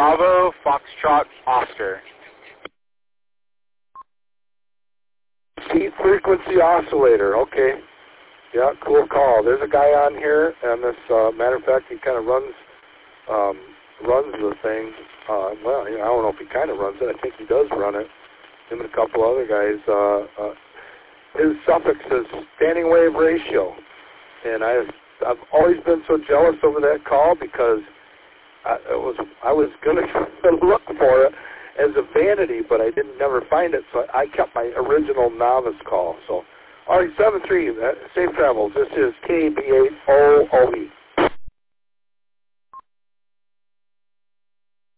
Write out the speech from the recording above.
Bravo, Foxtrot, Oscar. Seed frequency oscillator. Okay. Yeah, cool call. There's a guy on here, and this, matter of fact, he kind of runs the thing. Well, I don't know if he kind of runs it. I think he does run it. Him and a couple other guys. His suffix is standing wave ratio, and I've always been so jealous over that call because I was going to look for it as a vanity, but I didn't never find it, so I kept my original novice call. So, all right, 7-3, safe travels. This is KB8OOE.